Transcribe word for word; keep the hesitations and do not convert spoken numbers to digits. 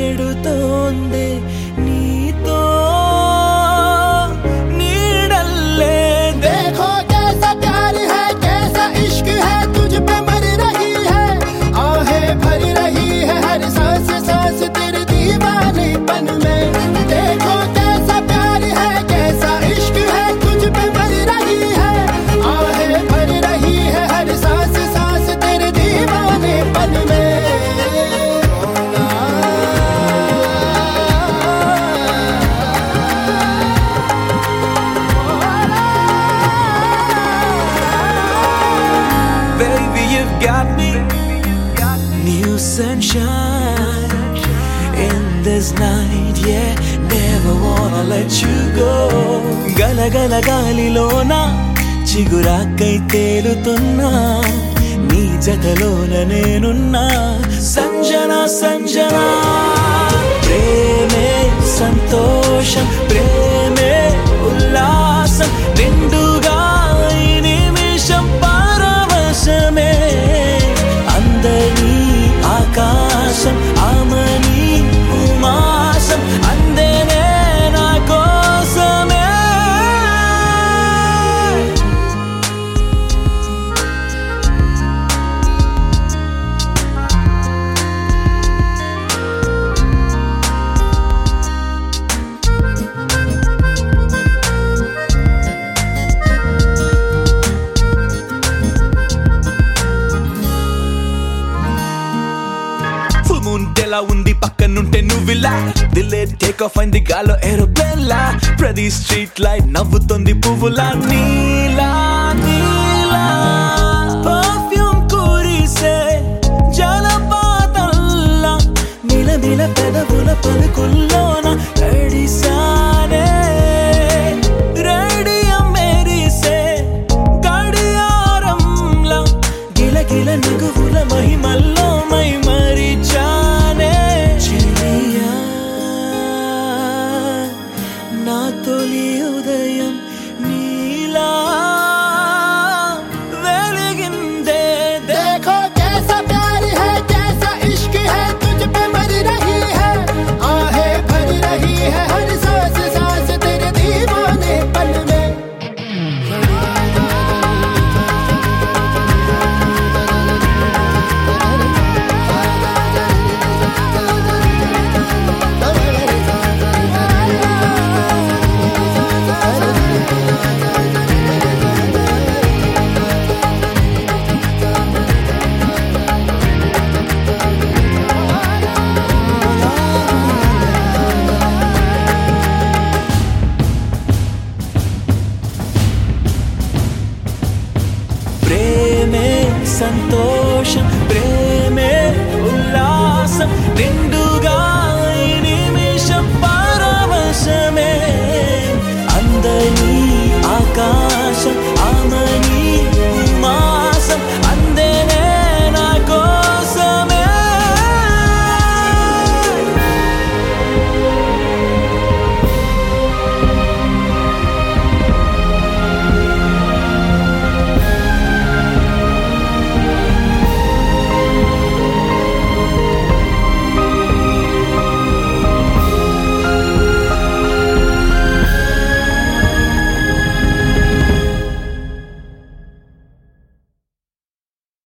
నెడుతోందే నీతో నీడల్లే देखो कैसा प्यार है कैसा इश्क है तुझ पे मर रही है आहें भर रही है हर सांस सांस तेरे दीवानेपन में देखो कैसा प्यार है कैसा इश्क है तुझ पे मर रही है आहें भर रही है हर सांस सांस तेरे दीवानेपन में Baby, you've got me. New sunshine in this night, yeah. Never wanna let you go. Gala gala galilona చిగురాకై తేలుతున్నా నీ జతలోన నేనున్నా సంజన సంజన ప్రేమే సంతోషం ప్రేమే ఉల్లాసం నిండుగా ఈ నిమిషం పరవశమే అందరి ఆకాశం ఆమని ఉమాసం అందేనే నా కోసమే ముందెలా ఉంది పక్కనుంటే నువ్విలా దిల్లే టేక్ ఆఫ్ అయింది గాలో ఏరోప్లేన్ లా ప్రతి స్ట్రీట్ లైట్ నవ్వుతుంది పువ్వులా నీలా నీలా పర్ఫ్యూమ్ కురిసే జలపాతంలా మిల మిల పెదవుల పలుకుల్లోన తడిసా